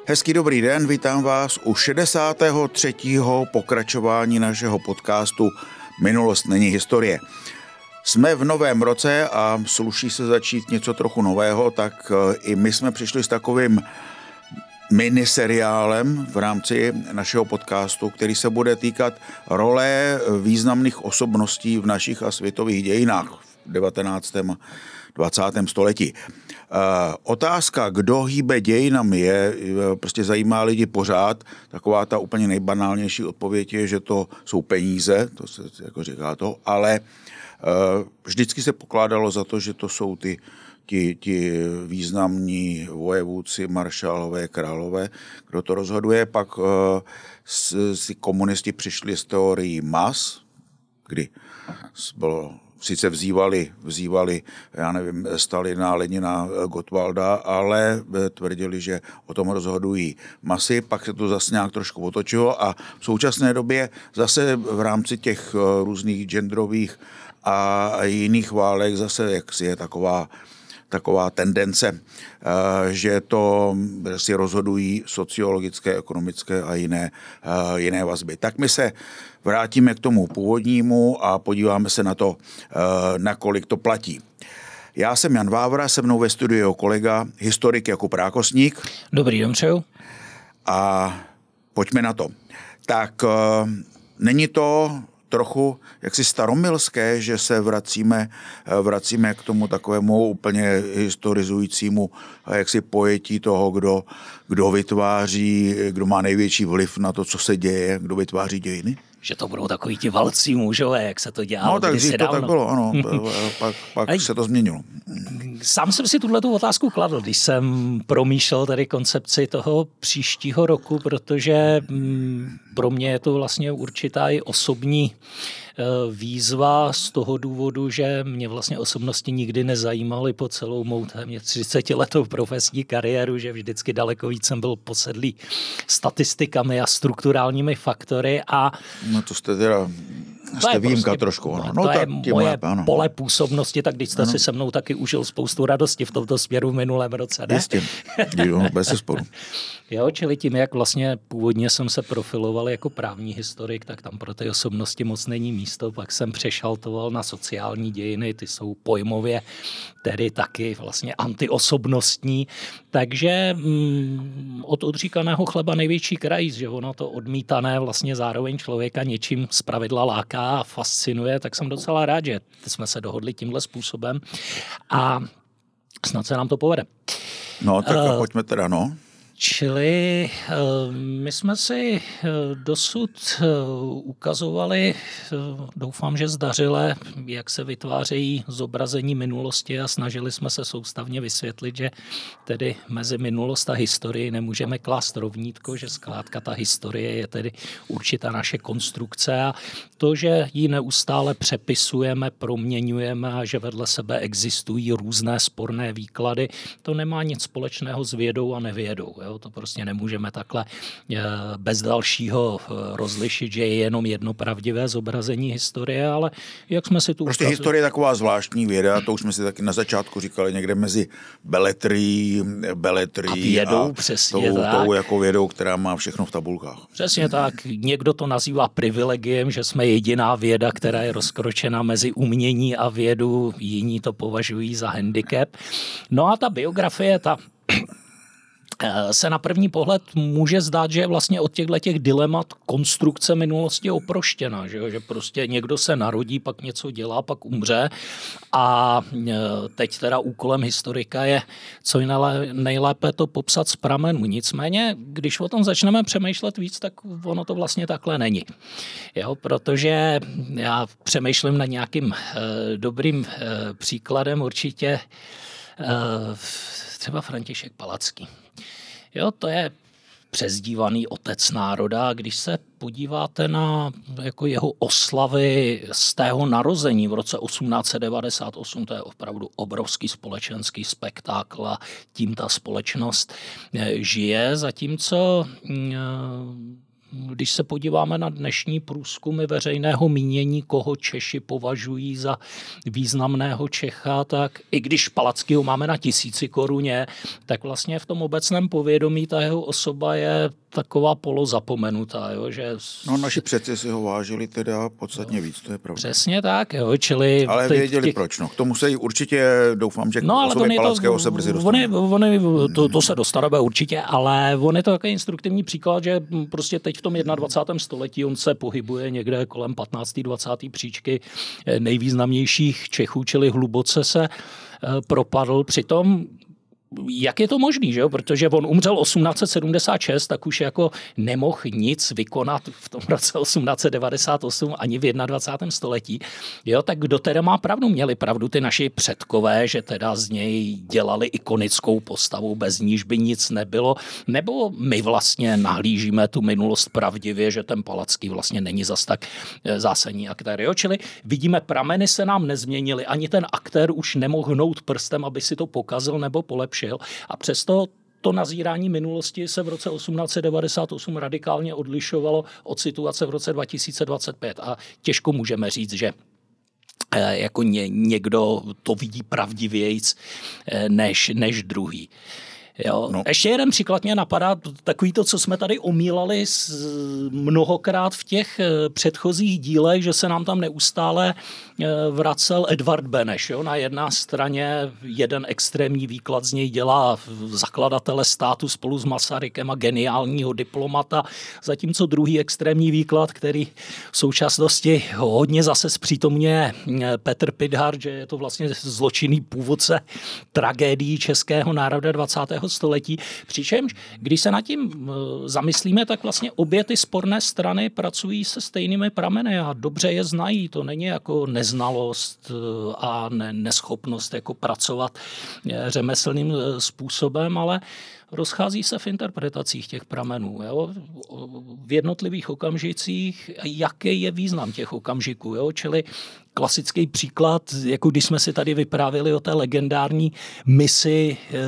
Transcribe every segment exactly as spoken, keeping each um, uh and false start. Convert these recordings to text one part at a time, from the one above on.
Hezký dobrý den, vítám vás u šedesátého třetího pokračování našeho podcastu Minulost není historie. Jsme v novém roce a sluší se začít něco trochu nového, tak i my jsme přišli s takovým miniseriálem v rámci našeho podcastu, který se bude týkat role významných osobností v našich a světových dějinách v devatenáctém a dvacátém století. Otázka, kdo hýbe dějinami, je, prostě zajímá lidi pořád. Taková ta úplně nejbanálnější odpověď je, že to jsou peníze, to se jako říká to, ale vždycky se pokládalo za to, že to jsou ty, ti, ti významní vojevůdci, maršálové, králové, kdo to rozhoduje. Pak si komunisti přišli s teorií mas, kdy bylo sice vzývali, vzývali, já nevím, Stalina, Lenina, Gottwalda, ale tvrdili, že o tom rozhodují masy, pak se to zase nějak trošku otočilo a v současné době zase v rámci těch různých genderových a jiných válek zase jaksi je taková taková tendence, že to si rozhodují sociologické, ekonomické a jiné, jiné vazby. Tak my se vrátíme k tomu původnímu a podíváme se na to, nakolik to platí. Já jsem Jan Vávra, se mnou ve studiu jeho kolega, historik Jakub Rákosník. Dobrý den, přeju. A pojďme na to. Tak není to trochu jaksi staromilské, že se vracíme, vracíme k tomu takovému úplně historizujícímu jaksi pojetí toho, kdo, kdo vytváří, kdo má největší vliv na to, co se děje, kdo vytváří dějiny? Že to budou takový ti valcí mužové, jak se to dělalo. No tak kdysi to dávno. tak bylo, ano. pak pak se to změnilo. Sám jsem si tuhletu otázku kladl, když jsem promýšlel tady koncepci toho příštího roku, protože mm, pro mě je to vlastně určitá i osobní výzva z toho důvodu, že mě vlastně osobnosti nikdy nezajímaly po celou mou téměř třicetiletou profesní kariéru, že vždycky daleko víc jsem byl posedlý statistikami a strukturálními faktory a no to jste teda jste výjimka prostě, trošku. Ano. No, to tak je moje lépe, ano. pole působnosti, tak když jste ano. si se mnou taky užil spoustu radosti v tomto směru v minulém roce, ne? Jistě, bez zesporu. Jo, čili tím, jak vlastně původně jsem se profiloval jako právní historik, tak tam pro ty osobnosti moc není místo, pak jsem přešaltoval na sociální dějiny, ty jsou pojmově tedy taky vlastně antiosobnostní, takže mm, od odříkaného chleba největší krajíc, že ono to odmítané vlastně zároveň člověka něčím zpravidla láká a fascinuje, tak jsem docela rád, že jsme se dohodli tímhle způsobem a snad se nám to povede. No, tak uh, pojďme teda, no. Čili my jsme si dosud ukazovali, doufám, že zdařile, jak se vytvářejí zobrazení minulosti a snažili jsme se soustavně vysvětlit, že tedy mezi minulost a historii nemůžeme klást rovnítko, že zkrátka ta historie je tedy určitá naše konstrukce a to, že ji neustále přepisujeme, proměňujeme a že vedle sebe existují různé sporné výklady, to nemá nic společného s vědou a nevědou. Jo, to prostě nemůžeme takhle bez dalšího rozlišit, že je jenom jedno pravdivé zobrazení historie, ale jak jsme si tu... Prostě ukazili... historie je taková zvláštní věda, to už jsme si taky na začátku říkali, někde mezi beletrií, beletrií a vědou, a přesně tou, tak. tou jako vědou, která má všechno v tabulkách. Přesně tak. Někdo to nazývá privilegiem, že jsme jediná věda, která je rozkročena mezi umění a vědu, jiní to považují za handicap. No a ta biografie, ta se na první pohled může zdát, že je vlastně od těchto těch dilemat konstrukce minulosti oproštěna, že, že prostě někdo se narodí, pak něco dělá, pak umře a teď teda úkolem historika je co nejlépe to popsat z pramenu. Nicméně, když o tom začneme přemýšlet víc, tak ono to vlastně takhle není. Jo, protože já přemýšlím nad nějakým eh, dobrým eh, příkladem určitě eh, třeba František Palacký. Jo, to je přezdívaný otec národa. Když se podíváte na jako jeho oslavy z tého narození v roce osmnáct set devadesát osm, to je opravdu obrovský společenský spektákl a tím ta společnost žije, zatímco když se podíváme na dnešní průzkumy veřejného mínění, koho Češi považují za významného Čecha, tak i když Palackýho máme na tisíci koruně, tak vlastně v tom obecném povědomí ta jeho osoba je taková polozapomenutá. Jo, že... No naši předci si ho vážili teda podstatně víc, to je pravda. Přesně tak, jo, čili... Ale věděli těch... proč, no. K tomu se určitě, doufám, že k no, osobě Palackého se brzy dostaneme. Oni, oni, to, to se dostaneme určitě, ale on je to takový instruktivní příklad, že prostě teď v tom dvacátém prvním století on se pohybuje někde kolem patnácté dvacáté příčky nejvýznamnějších Čechů, čili hluboce se propadl. Přitom jak je to možný, že jo? Protože on umřel osmnáct set sedmdesát šest, tak už jako nemohl nic vykonat v tom roce osmnáct set devadesát osm ani v dvacátém prvním století. Jo, tak kdo teda má pravdu? Měli pravdu ty naši předkové, že teda z něj dělali ikonickou postavu, bez níž by nic nebylo, nebo my vlastně nahlížíme tu minulost pravdivě, že ten Palacký vlastně není zas tak zásadní aktér. Jo? Čili vidíme, prameny se nám nezměnily, ani ten aktér už nemohl hnout prstem, aby si to pokazil nebo polepšil. A přesto to nazírání minulosti se v roce osmnáct set devadesát osm radikálně odlišovalo od situace v roce dva tisíce dvacet pět. A těžko můžeme říct, že jako ně, někdo to vidí pravdivějc než, než druhý. Jo. No. Ještě jeden příklad mě napadá, takový to, co jsme tady omílali mnohokrát v těch předchozích dílech, že se nám tam neustále vracel Edvard Beneš. Jo. Na jedné straně jeden extrémní výklad z něj dělá zakladatele státu spolu s Masarykem a geniálního diplomata, zatímco druhý extrémní výklad, který v současnosti hodně zase zpřítomně Petr Pithart, že je to vlastně zločinný původce tragédií českého národa dvacátého století. Přičemž, když se nad tím zamyslíme, tak vlastně obě ty sporné strany pracují se stejnými prameny a dobře je znají. To není jako neznalost a neschopnost jako pracovat řemeslným způsobem, ale rozchází se v interpretacích těch pramenů. Jo? V jednotlivých okamžicích, jaký je význam těch okamžiků. Jo? Čili klasický příklad, jako když jsme si tady vyprávěli o té legendární misi eh,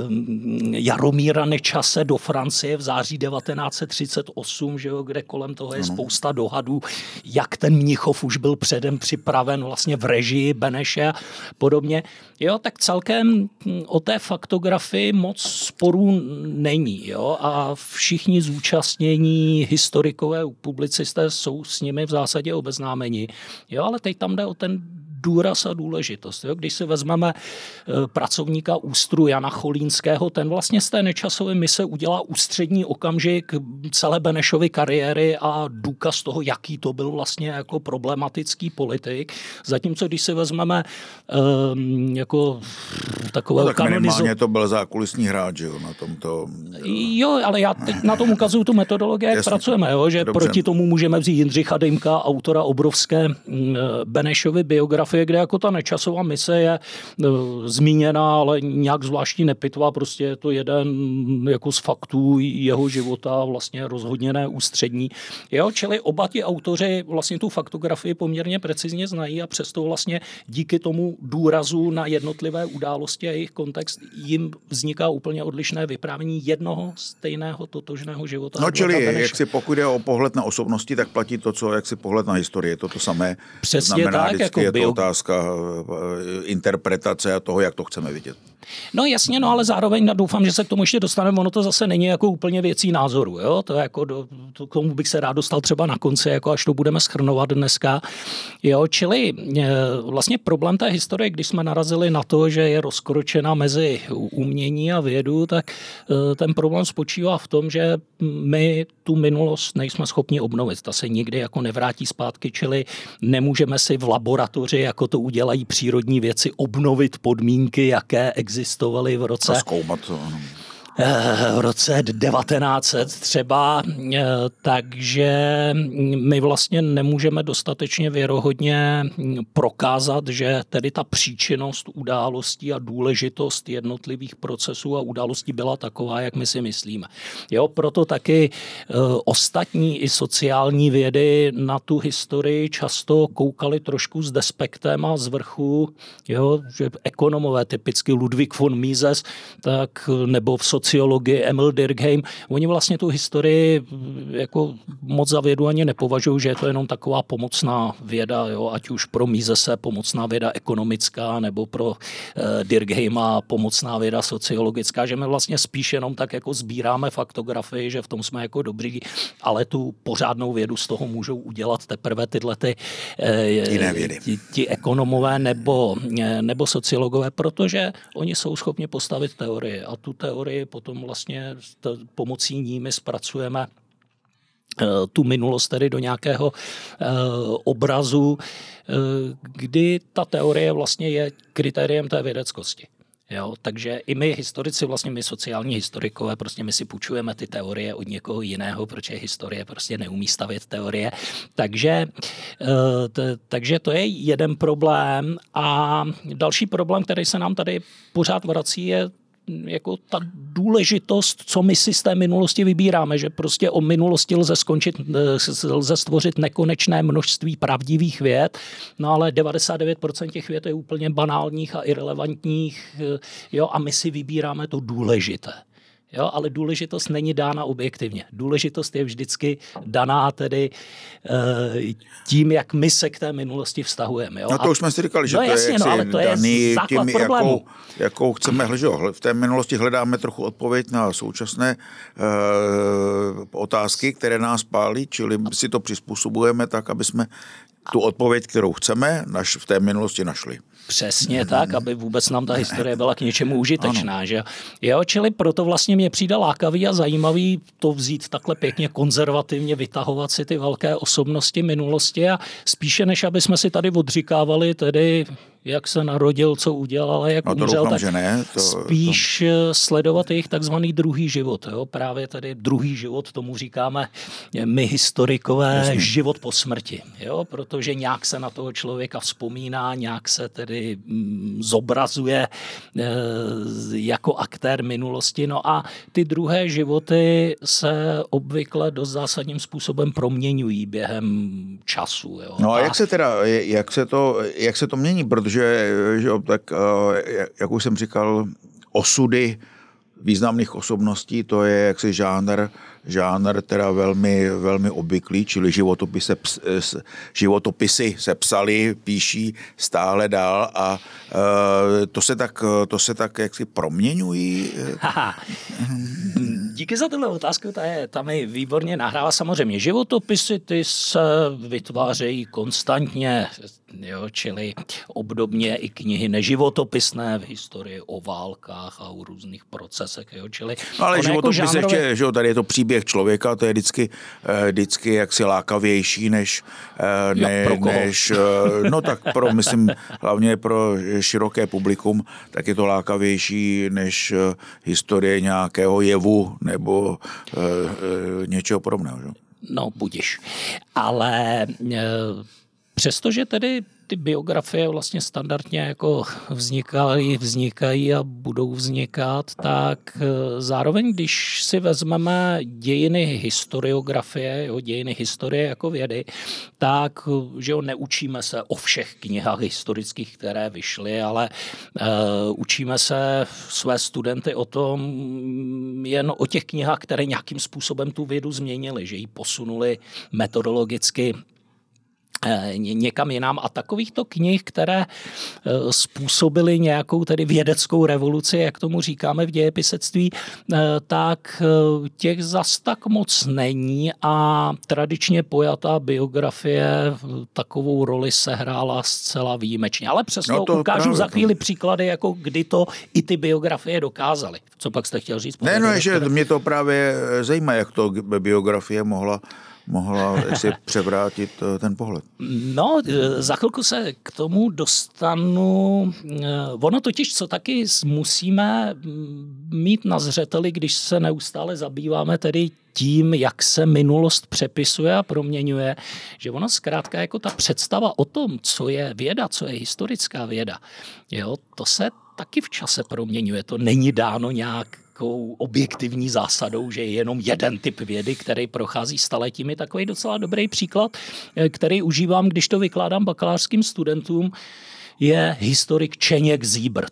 Jaromíra Nečase do Francie v září devatenáct set třicet osm, že jo, kde kolem toho je spousta dohadů, jak ten Mnichov už byl předem připraven vlastně v režii Beneše a podobně. Jo, tak celkem o té faktografii moc sporů není. Jo? A všichni zúčastnění historikové, publicisté jsou s nimi v zásadě obeznámeni. Jo, ale teď tam jde o ten důraz a důležitost. Jo? Když si vezmeme pracovníka ÚSTRu Jana Cholínského, ten vlastně z té Nečasové mise udělá ústřední okamžik celé Benešovy kariéry a důkaz toho, jaký to byl vlastně jako problematický politik. Zatímco když si vezmeme um, jako takového no, tak kanonizo... minimálně to byl zákulisní hráč, jo, na tomto... Jo, ale já teď na tom ukazuju tu metodologii, jak pracujeme, jo, že dobře. Proti tomu můžeme vzít Jindřicha Dejmka, autora obrovské Benešovy biografie, kde jako ta Nečasova mise je uh, zmíněna, ale nějak zvláštní nepitvá, prostě je to jeden jako z faktů jeho života, vlastně rozhodně ne ústřední. Jo, čili oba ti autoři vlastně tu faktografii poměrně precizně znají a přesto vlastně díky tomu důrazu na jednotlivé události a jejich kontext jim vzniká úplně odlišné vyprávění jednoho stejného totožného života. No čili, jak si pokud je o pohled na osobnosti, tak platí to, co jak si pohled na historii, je to to samé. Přesně znamená, tak, jako je to bio... otázka interpretace a toho, jak to chceme vidět. No jasně, no ale zároveň doufám, že se k tomu ještě dostaneme, ono to zase není jako úplně věcí názoru, jo, to jako do, to, k tomu bych se rád dostal třeba na konci, jako až to budeme shrnovat dneska, jo, čili vlastně problém té historie, když jsme narazili na to, že je rozkročena mezi umění a vědu, tak ten problém spočívá v tom, že my tu minulost nejsme schopni obnovit, ta se nikdy jako nevrátí zpátky, čili nemůžeme si v laboratoři, jako to udělají přírodní věci, obnovit podmínky, jaké existovaly v roce... A zkoumat to, ano. v roce devatenáct set třeba, takže my vlastně nemůžeme dostatečně věrohodně prokázat, že tedy ta příčinnost událostí a důležitost jednotlivých procesů a událostí byla taková, jak my si myslíme. Jo, proto taky ostatní i sociální vědy na tu historii často koukali trošku s despektem a z vrchu, jo, že ekonomové, typicky Ludwig von Mises, tak nebo v sociologii, Emil Durkheim, oni vlastně tu historii jako moc za vědu ani nepovažují, že je to jenom taková pomocná věda, jo, ať už pro Misese pomocná věda ekonomická, nebo pro uh, Durkheima pomocná věda sociologická, že my vlastně spíš jenom tak jako sbíráme faktografii, že v tom jsme jako dobří, ale tu pořádnou vědu z toho můžou udělat teprve tyhle ty, uh, ti, ti ekonomové nebo, nebo sociologové, protože oni jsou schopni postavit teorie a tu teorii potom vlastně pomocí ní my zpracujeme tu minulost tedy do nějakého uh, obrazu, uh, kdy ta teorie vlastně je kritériem té vědeckosti. Jo, takže i my historici, vlastně my sociální historikové, prostě my si půjčujeme ty teorie od někoho jiného, protože historie prostě neumí stavět teorie. Takže, t, takže to je jeden problém a další problém, který se nám tady pořád vrací, je jako ta důležitost, co my si z té minulosti vybíráme, že prostě o minulosti lze skončit, lze stvořit nekonečné množství pravdivých věd, no ale devadesát devět procent těch věd je úplně banálních a irelevantních, jo, a my si vybíráme to důležité. Jo, ale důležitost není dána objektivně. Důležitost je vždycky daná tedy e, tím, jak my se k té minulosti vztahujeme. Jo? No to už jsme si říkali, že no, to jasně, je, no, ale to daný je základ tím, problému. Jakou, jakou chceme hledat. V té minulosti hledáme trochu odpověď na současné e, otázky, které nás pálí, čili si to přizpůsobujeme tak, aby jsme tu odpověď, kterou chceme, naš, v té minulosti našli. Přesně tak, aby vůbec nám ta historie byla k něčemu užitečná. Že? Jo, čili proto vlastně mě přijde lákavý a zajímavý to vzít takhle pěkně konzervativně, vytahovat si ty velké osobnosti minulosti a spíše než aby jsme si tady odříkávali tedy jak se narodil, co udělal, ale jak no umřel, doufám, tak že ne. To, spíš to... sledovat jejich takzvaný druhý život. Jo? Právě tady druhý život, tomu říkáme my historikové, Jasně. život po smrti. Jo? Protože nějak se na toho člověka vzpomíná, nějak se tedy mm, zobrazuje e, jako aktér minulosti. No a ty druhé životy se obvykle dost zásadním způsobem proměňují během času. Jo? No a Ta... jak se teda, jak se to, jak se to mění, protože že, že, tak, jak už jsem říkal, osudy významných osobností, to je jaksi žánr, žánr teda velmi, velmi obvyklý, čili životopisy, životopisy se psaly, píší stále dál a to se tak, to se tak jaksi proměňují. Díky za tuhle otázku, ta, je, ta mi výborně nahrává. Samozřejmě životopisy, ty se vytvářejí konstantně, jo, čili obdobně i knihy neživotopisné v historii o válkách a o různých procesech. Jo, čili no ale životopis jako žánrové... ještě, že tady je to příběh člověka, to je vždycky, vždycky jaksi lákavější než, ne, než no tak pro, myslím, hlavně pro široké publikum, tak je to lákavější než historie nějakého jevu nebo e, e, něčeho podobného. Že? No, budiš. Ale e, přestože tedy ty biografie vlastně standardně jako vznikají, vznikají a budou vznikat, tak zároveň, když si vezmeme dějiny historiografie, jo, dějiny historie jako vědy, tak že jo, neučíme se o všech knihách historických, které vyšly, ale uh, učíme se své studenty o tom jen o těch knihách, které nějakým způsobem tu vědu změnily, že ji posunuli metodologicky někam jinam. A takovýchto knih, které způsobily nějakou tedy vědeckou revoluci, jak tomu říkáme v dějepisectví, tak těch zas tak moc není a tradičně pojatá biografie takovou roli sehrála zcela výjimečně. Ale přesto no to ukážu právě, za chvíli to... příklady, jako kdy to i ty biografie dokázaly. Co pak jste chtěl říct? Ne, no, že mě to právě zajímá, jak to biografie mohla mohla si převrátit ten pohled. No, za chvilku se k tomu dostanu. Ono totiž, co taky musíme mít na zřeteli, když se neustále zabýváme tedy tím, jak se minulost přepisuje a proměňuje, že ono zkrátka jako ta představa o tom, co je věda, co je historická věda, jo, to se taky v čase proměňuje. To není dáno nějak objektivní zásadou, že je jenom jeden typ vědy, který prochází staletími. Takový docela dobrý příklad, který užívám, když to vykládám bakalářským studentům, je historik Čeněk Zíbrt.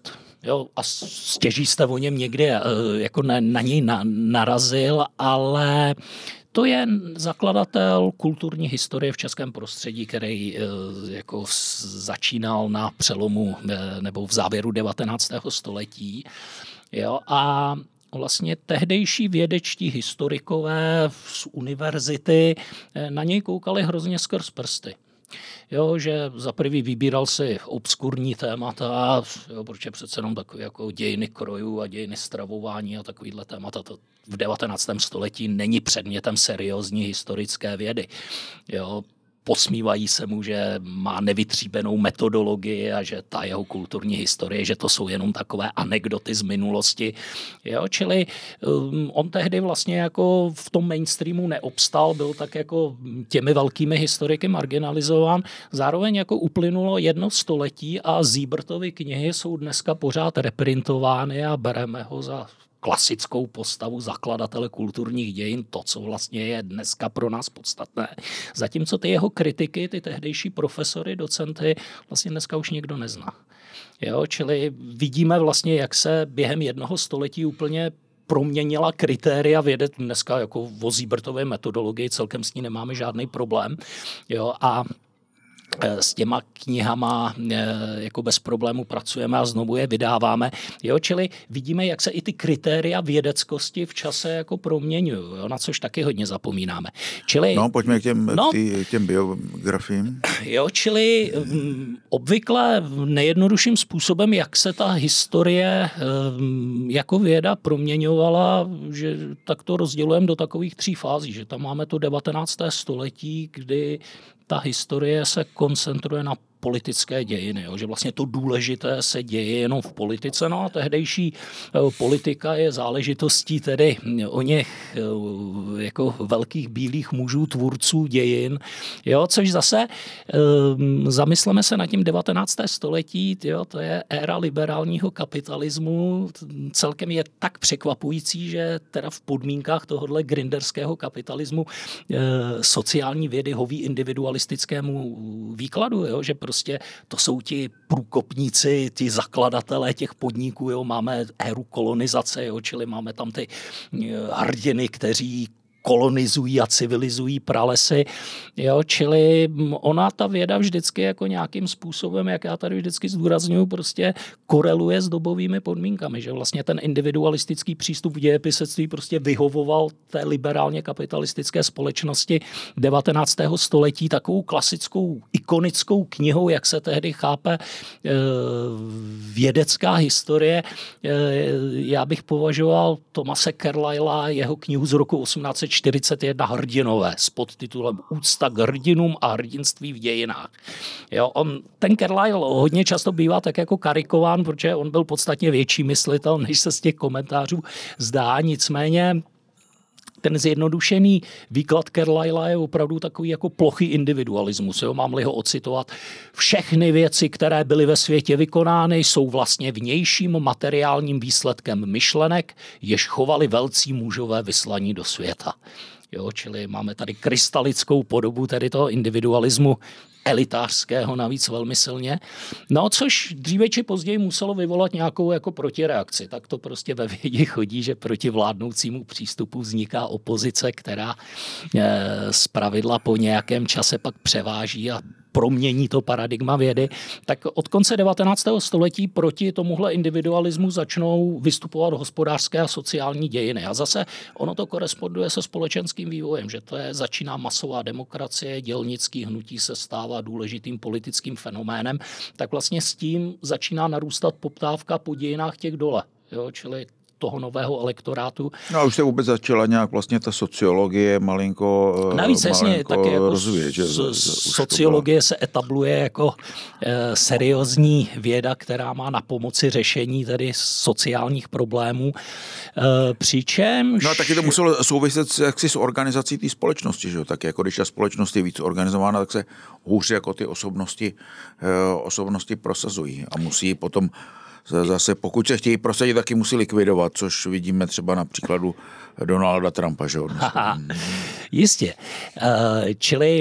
Jo, a stěží jste o něm někdy jako na, na něj na, narazil, ale to je zakladatel kulturní historie v českém prostředí, který jako začínal na přelomu nebo v závěru devatenáctého století. Jo, a vlastně tehdejší vědečtí historikové z univerzity na něj koukali hrozně skrz prsty. Jo, že za prvý vybíral si obskurní témata, jo, protože přece jenom takové jako dějiny krojů a dějiny stravování a takovýhle témata to v devatenáctém století není předmětem seriózní historické vědy. Jo, posmívají se mu, že má nevytříbenou metodologii a že ta jeho kulturní historie, že to jsou jenom takové anekdoty z minulosti. Jo, čili um, on tehdy vlastně jako v tom mainstreamu neobstal, byl tak jako těmi velkými historiky marginalizován. Zároveň jako uplynulo jedno století a Ziebertovy knihy jsou dneska pořád reprintovány a bereme ho za klasickou postavu zakladatele kulturních dějin, to, co vlastně je dneska pro nás podstatné. Zatímco ty jeho kritiky, ty tehdejší profesory, docenty, vlastně dneska už nikdo nezná. Jo, čili vidíme vlastně, jak se během jednoho století úplně proměnila kritéria vědy. Dneska jako o Ziebertově metodologii celkem s ní nemáme žádný problém. Jo, a s těma knihama jako bez problému pracujeme a znovu je vydáváme. Jo, čili vidíme, jak se i ty kritéria vědeckosti v čase jako proměňují, jo, na což taky hodně zapomínáme. Čili, no, pojďme k těm, no, tý, těm biografiím. Jo, čili um, obvykle nejjednodušším způsobem, jak se ta historie um, jako věda proměňovala, že tak to rozdělujeme do takových tří fází, že tam máme to devatenácté století, kdy ta historie se koncentruje na politické dějiny, jo? Že vlastně to důležité se děje jenom v politice, no a tehdejší politika je záležitostí tedy o něch jako velkých bílých mužů, tvůrců dějin, jo? Což zase um, zamysleme se nad tím devatenácté století, jo? To je éra liberálního kapitalismu, celkem je tak překvapující, že teda v podmínkách tohohle grinderského kapitalismu e, sociální vědy hoví individualistickému výkladu, jo? Že prostě to jsou ti průkopníci, ti zakladatelé těch podniků, jo, máme éru kolonizace, jo, čili máme tam ty hrdiny, kteří kolonizují a civilizují pralesy, jo, čili ona ta věda vždycky jako nějakým způsobem, jak já tady vždycky zdůrazňuji, prostě koreluje s dobovými podmínkami, že vlastně ten individualistický přístup v dějepisectví prostě vyhovoval té liberálně kapitalistické společnosti devatenáctého století takovou klasickou ikonickou knihou, jak se tehdy chápe vědecká historie. Já bych považoval Thomase Carlylea, jeho knihu z roku osmnáct set čtyřicet jedna Hrdinové s podtitulem Úcta k hrdinům a hrdinství v dějinách. Jo, on, ten Carlyle hodně často bývá tak jako karikován, protože on byl podstatně větší myslitel, než se z těch komentářů zdá. Nicméně ten zjednodušený výklad Carlylea je opravdu takový jako plochý individualismus. Jo? Mám-li ho ocitovat. Všechny věci, které byly ve světě vykonány, jsou vlastně vnějším materiálním výsledkem myšlenek, jež chovali velcí mužové vyslaní do světa. Jo? Čili máme tady krystalickou podobu tedy toho individualismu elitářského navíc velmi silně. No, což dříve či později muselo vyvolat nějakou jako protireakci. Tak to prostě ve vědě chodí, že proti vládnoucímu přístupu vzniká opozice, která e, zpravidla po nějakém čase pak převáží a promění to paradigma vědy, tak od konce devatenáctého století proti tomuhle individualismu začnou vystupovat hospodářské a sociální dějiny. A zase ono to koresponduje se společenským vývojem, že to je, začíná masová demokracie, dělnický hnutí se stává důležitým politickým fenoménem, tak vlastně s tím začíná narůstat poptávka po dějinách těch dole. Jo, čili toho nového elektorátu. No a už se vůbec začala nějak vlastně ta sociologie malinko Navíc jasně, taky jako rozvíjet, že sociologie se etabluje jako e, seriózní věda, která má na pomoci řešení tedy sociálních problémů. E, přičemž... No a taky to muselo souviset jaksi s organizací té společnosti, že jo? Tak jako když ta společnost je víc organizována, tak se hůř jako ty osobnosti, e, osobnosti prosazují a musí potom zase, pokud se chtějí prosadit, taky musí likvidovat, což vidíme třeba na příkladu Donalda Trumpa. Že? Jistě. Čili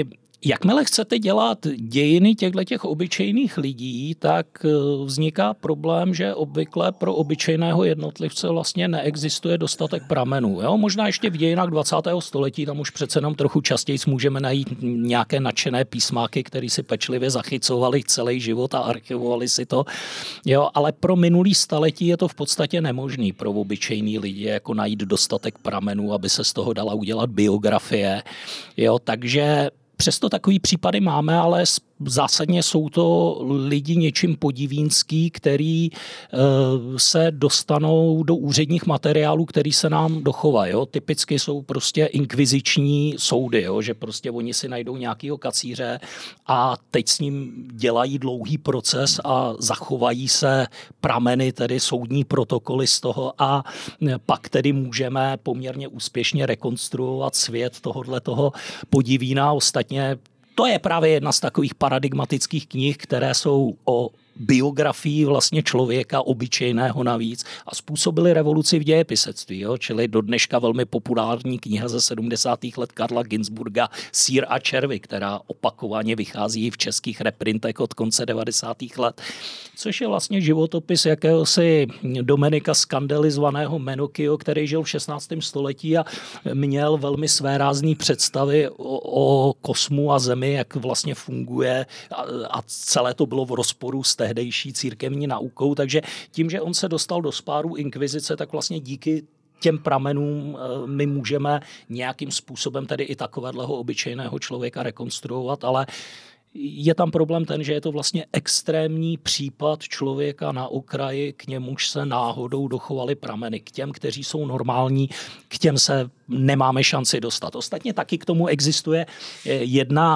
Jakmile chcete dělat dějiny těchto těch obyčejných lidí, tak vzniká problém, že obvykle pro obyčejného jednotlivce vlastně neexistuje dostatek pramenů. Jo? Možná ještě v dějinách dvacátého století, tam už přece jenom trochu častěji můžeme najít nějaké nadšené písmáky, které si pečlivě zachycovali celý život a archivovali si to. Jo? Ale pro minulý staletí je to v podstatě nemožný pro obyčejný lidi, jako najít dostatek pramenů, aby se z toho dala udělat biografie. Jo? Takže přesto takový případy máme, ale zásadně jsou to lidi něčím podivínský, který se dostanou do úředních materiálů, který se nám dochovají. Jo? Typicky jsou prostě inkviziční soudy, jo? Že prostě oni si najdou nějakýho kacíře a teď s ním dělají dlouhý proces a zachovají se prameny, tedy soudní protokoly z toho a pak tedy můžeme poměrně úspěšně rekonstruovat svět tohoto podivína. Ostatně to je právě jedna z takových paradigmatických knih, které jsou o biografii vlastně člověka obyčejného navíc a způsobily revoluci v dějepisectví. Jo? Čili do dneška velmi populární kniha ze sedmdesátých let Karla Ginzburga Sýr a červy, která opakovaně vychází v českých reprintech od konce devadesátých let, což je vlastně životopis jakéhosi Dominika Scandelli zvaného Menocchio, který žil v šestnáctém století a měl velmi svérázný představy o, o kosmu a zemi, jak vlastně funguje a, a celé to bylo v rozporu s tehdejší církevní naukou, takže tím, že on se dostal do spáru inkvizice, tak vlastně díky těm pramenům my můžeme nějakým způsobem tedy i takového obyčejného člověka rekonstruovat, ale je tam problém ten, že je to vlastně extrémní případ člověka na okraji, k němuž se náhodou dochovaly prameny. K těm, kteří jsou normální, k těm se nemáme šanci dostat. Ostatně taky k tomu existuje jedna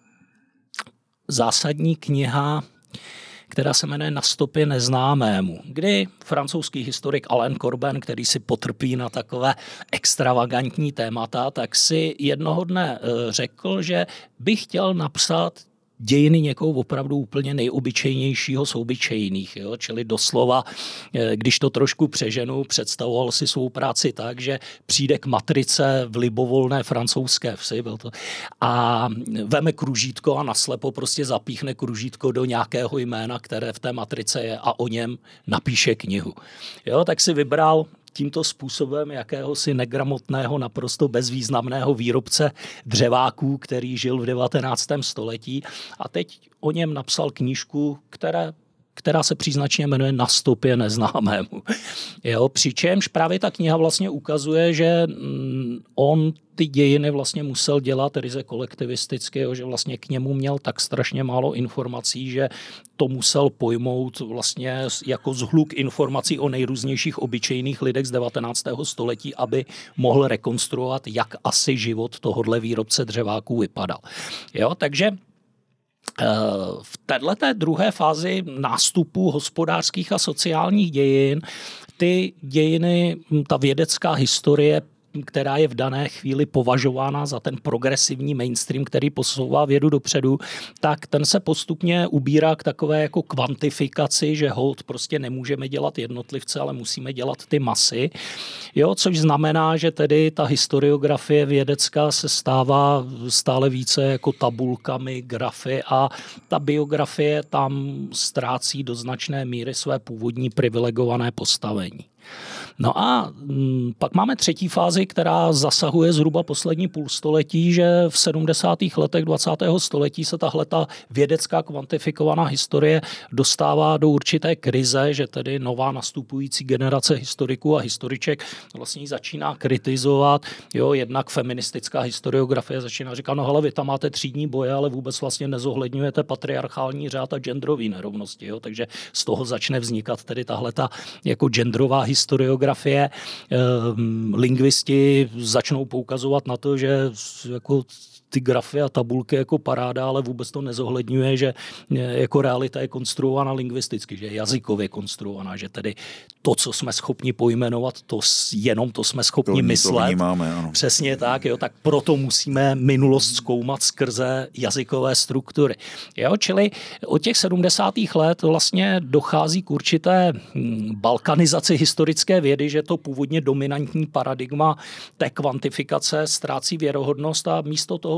zásadní kniha, která se jmenuje Na stopě neznámému, kdy francouzský historik Alain Corbin, který si potrpí na takové extravagantní témata, tak si jednoho dne řekl, že by chtěl napsat dějiny někoho opravdu úplně nejobyčejnějšího z obyčejných. Jo? Čili doslova, když to trošku přeženu, představoval si svou práci tak, že přijde k matrice v libovolné francouzské vsi byl to, a veme kružítko a naslepo prostě zapíchne kružítko do nějakého jména, které v té matrice je a o něm napíše knihu. Jo? Tak si vybral tímto způsobem jakéhosi negramotného, naprosto bezvýznamného výrobce dřeváků, který žil v devatenáctém století a teď o něm napsal knížku, které která se příznačně jmenuje Na stopě neznámému. Jo, přičemž právě ta kniha vlastně ukazuje, že on ty dějiny vlastně musel dělat ryze kolektivisticky, jo, že vlastně k němu měl tak strašně málo informací, že to musel pojmout vlastně jako zhluk informací o nejrůznějších obyčejných lidech z devatenáctého století, aby mohl rekonstruovat, jak asi život tohodle výrobce dřeváků vypadal. Jo, takže v této druhé fázi nástupu hospodářských a sociálních dějin ty dějiny, ta vědecká historie, která je v dané chvíli považována za ten progresivní mainstream, který posouvá vědu dopředu, tak ten se postupně ubírá k takové jako kvantifikaci, že hold prostě nemůžeme dělat jednotlivce, ale musíme dělat ty masy. Jo, což znamená, že tedy ta historiografie vědecká se stává stále více jako tabulkami, grafy a ta biografie tam ztrácí do značné míry své původní privilegované postavení. No a pak máme třetí fázi, která zasahuje zhruba poslední půlstoletí, že v sedmdesátých letech dvacátého století se tahle ta vědecká kvantifikovaná historie dostává do určité krize, že tedy nová nastupující generace historiků a historiček vlastně začíná kritizovat, jo, jednak feministická historiografie začíná říkat, no hele, vy tam máte třídní boje, ale vůbec vlastně nezohledňujete patriarchální řád a genderový nerovnosti, jo, takže z toho začne vznikat tedy tahle ta jako genderová historiografie. Lingvisti začnou poukazovat na to, že jako ty grafy a tabulky jako paráda, ale vůbec to nezohledňuje, že jako realita je konstruována lingvisticky, že je jazykově konstruovaná, že tedy to, co jsme schopni pojmenovat, to jenom to jsme schopni to, myslet. To vnímáme, ano. Přesně tak, jo, tak proto musíme minulost zkoumat skrze jazykové struktury. Jo, čili od těch sedmdesátých let vlastně dochází k určité balkanizaci historické vědy, že to původně dominantní paradigma té kvantifikace ztrácí věrohodnost a místo toho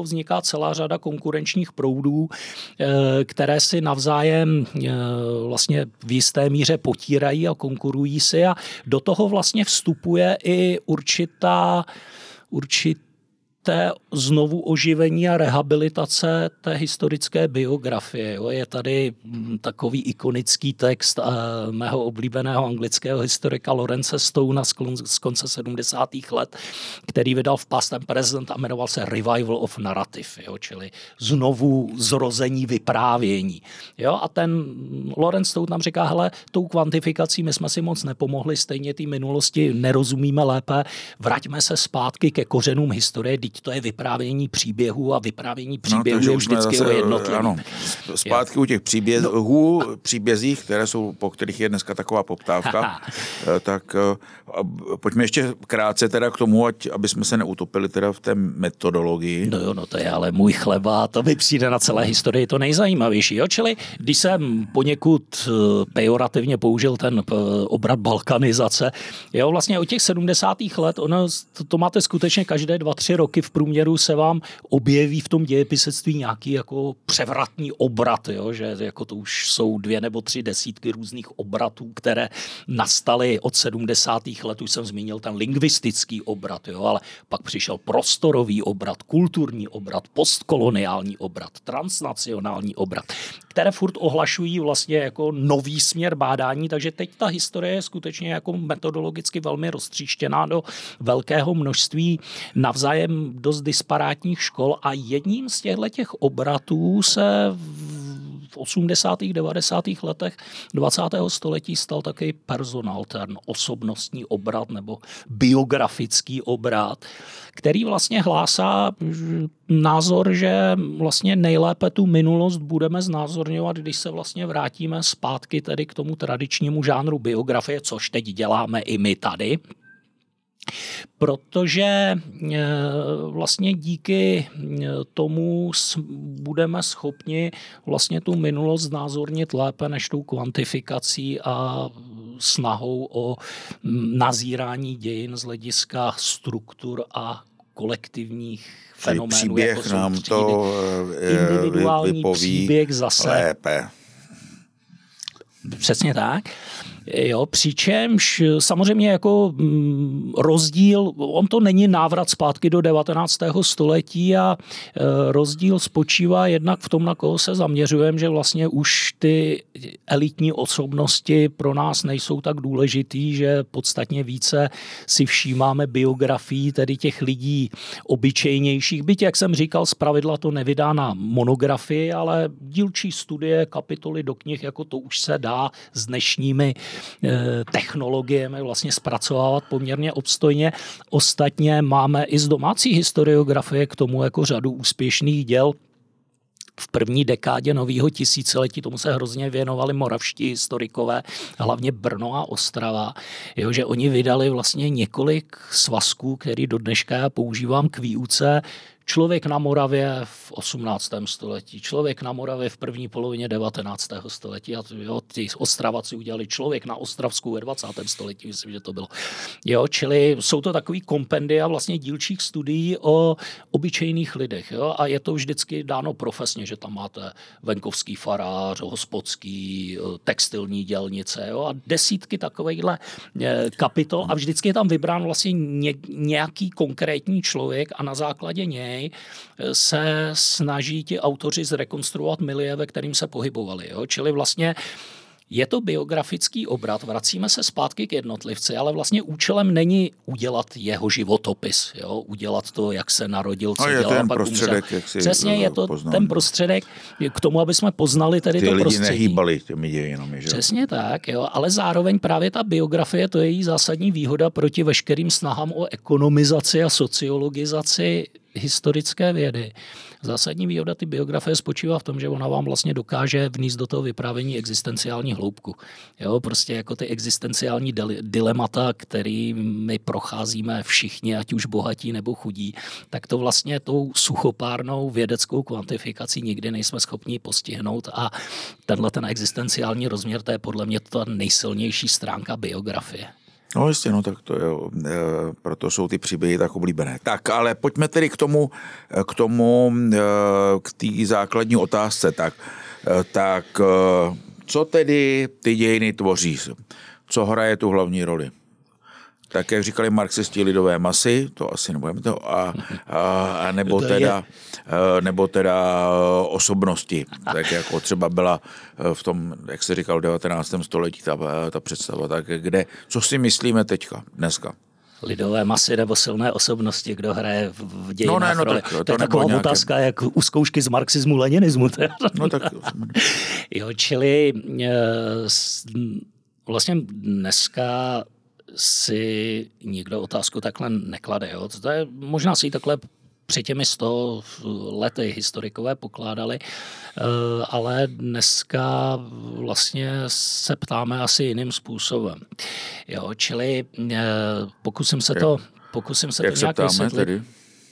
toho vzniká celá řada konkurenčních proudů, které si navzájem vlastně v jisté míře potírají a konkurují si a do toho vlastně vstupuje i určitá určitá té znovu oživení a rehabilitace té historické biografie. Jo. Je tady takový ikonický text uh, mého oblíbeného anglického historika Lawrence Stona z, z konce sedmdesátých let, který vydal v Past and Present a jmenoval se Revival of Narrative, jo, čili znovu zrození vyprávění. Jo. A ten Lawrence Stone nám říká, hele, tou kvantifikací my jsme si moc nepomohli, stejně té minulosti nerozumíme lépe, vraťme se zpátky ke kořenům historie, to je vyprávění příběhů a vyprávění příběhů no, je vždycky zase, o jednotlivých. Ano, zpátky jo. U těch příběhů, no. příbězích, které jsou, po kterých je dneska taková poptávka, tak pojďme ještě krátce teda k tomu, ať, aby jsme se neutopili teda v té metodologii. No jo, no to je ale můj chleba, to mi přijde na celé historii to nejzajímavější. Jo? Čili když jsem poněkud pejorativně použil ten obrat balkanizace, jo, vlastně od těch sedmdesátých let, ono, to, to máte skutečně každé dva, tři roky v průměru se vám objeví v tom dějepisectví nějaký jako převratný obrat, jo? Že jako to už jsou dvě nebo tři desítky různých obratů, které nastaly od sedmdesátých let, už jsem zmínil ten lingvistický obrat, jo? Ale pak přišel prostorový obrat, kulturní obrat, postkoloniální obrat, transnacionální obrat, které furt ohlašují vlastně jako nový směr bádání, takže teď ta historie je skutečně jako metodologicky velmi roztříštěná do velkého množství navzájem dost disparátních škol a jedním z těchto těch obratů se v osmdesátých, devadesátých letech dvacátého století stal taky personal turn, osobnostní obrat nebo biografický obrat, který vlastně hlásá názor, že vlastně nejlépe tu minulost budeme znázorňovat, když se vlastně vrátíme zpátky tedy k tomu tradičnímu žánru biografie, což teď děláme i my tady. Protože vlastně díky tomu budeme schopni vlastně tu minulost znázornit lépe než tou kvantifikací a snahou o nazírání dějin z hlediska struktur a kolektivních fenoménů. Příběh jako nám třídy. to individuální vypoví příběh zase lépe. Přesně tak. Jo, přičemž samozřejmě jako rozdíl, on to není návrat zpátky do devatenáctého století a rozdíl spočívá jednak v tom, na koho se zaměřujeme, že vlastně už ty elitní osobnosti pro nás nejsou tak důležitý, že podstatně více si všímáme biografií tedy těch lidí obyčejnějších. Byť, jak jsem říkal, zpravidla to nevydá na monografii, ale dílčí studie, kapitoly do knih, jako to už se dá s dnešními technologiemi vlastně zpracovávat poměrně obstojně. Ostatně máme i z domácí historiografie k tomu jako řadu úspěšných děl. V první dekádě nového tisíciletí tomu se hrozně věnovali moravští historikové, hlavně Brno a Ostrava, jo, že oni vydali vlastně několik svazků, který do dneška já používám k výuce. Člověk na Moravě v osmnáctém století, člověk na Moravě v první polovině devatenáctého století a jo, ty Ostravaci udělali člověk na Ostravsku ve dvacátém století, myslím, že to bylo. Jo, čili jsou to takový kompendia vlastně dílčích studií o obyčejných lidech. Jo, a je to vždycky dáno profesně, že tam máte venkovský farář, hospodský, textilní dělnice, jo, a desítky takovejhle kapitol a vždycky je tam vybrán vlastně ně, nějaký konkrétní člověk a na základě něj se snaží ti autoři zrekonstruovat milie, ve kterým se pohybovali. Jo? Čili vlastně je to biografický obrat, vracíme se zpátky k jednotlivci, ale vlastně účelem není udělat jeho životopis, jo? Udělat to, jak se narodil, co dělal, ten pak prostředek, umřel. jak si Přesně, je to poznám. Ten prostředek k tomu, aby jsme poznali tedy ty to lidi prostředí. nehýbali těmi dějinami, že? Přesně tak, jo? Ale zároveň právě ta biografie, to je její zásadní výhoda proti veškerým snahám o ekonomizaci a sociologizaci historické vědy. Zásadní výhoda ty biografie spočívá v tom, že ona vám vlastně dokáže vníst do toho vyprávění existenciální hloubku. Jo, prostě jako ty existenciální dilemata, kterými procházíme všichni, ať už bohatí nebo chudí, tak to vlastně tou suchopárnou vědeckou kvantifikací nikdy nejsme schopni postihnout a tenhle ten existenciální rozměr, to je podle mě ta nejsilnější stránka biografie. No jistě, no tak to jo, e, proto jsou ty příběhy tak oblíbené. Tak, ale pojďme tedy k tomu, k tomu, e, k té základní otázce. Tak, e, tak e, co tedy ty dějiny tvoří? Co hraje tu hlavní roli? Tak, jak říkali marxisti, lidové masy, to asi nebudeme to, a, a, a nebo, teda, nebo teda osobnosti, tak jako třeba byla v tom, jak se říkal, v devatenáctém století ta, ta představa, tak kde, co si myslíme teďka, dneska? Lidové masy nebo silné osobnosti, kdo hraje v dějinách no, ne, no, roli. Tak, to, to je taková nějaké... otázka, jak u zkoušky z marxismu, leninismu. No, tak... jo, čili vlastně dneska si nikdo otázku takhle neklade. Jo? To je, možná si ji takhle před těmi sto lety historikové pokládali, ale dneska vlastně se ptáme asi jiným způsobem. Jo? Čili pokusím se to, pokusím se Jak to se nějak ptáme vysvětlit. Tedy?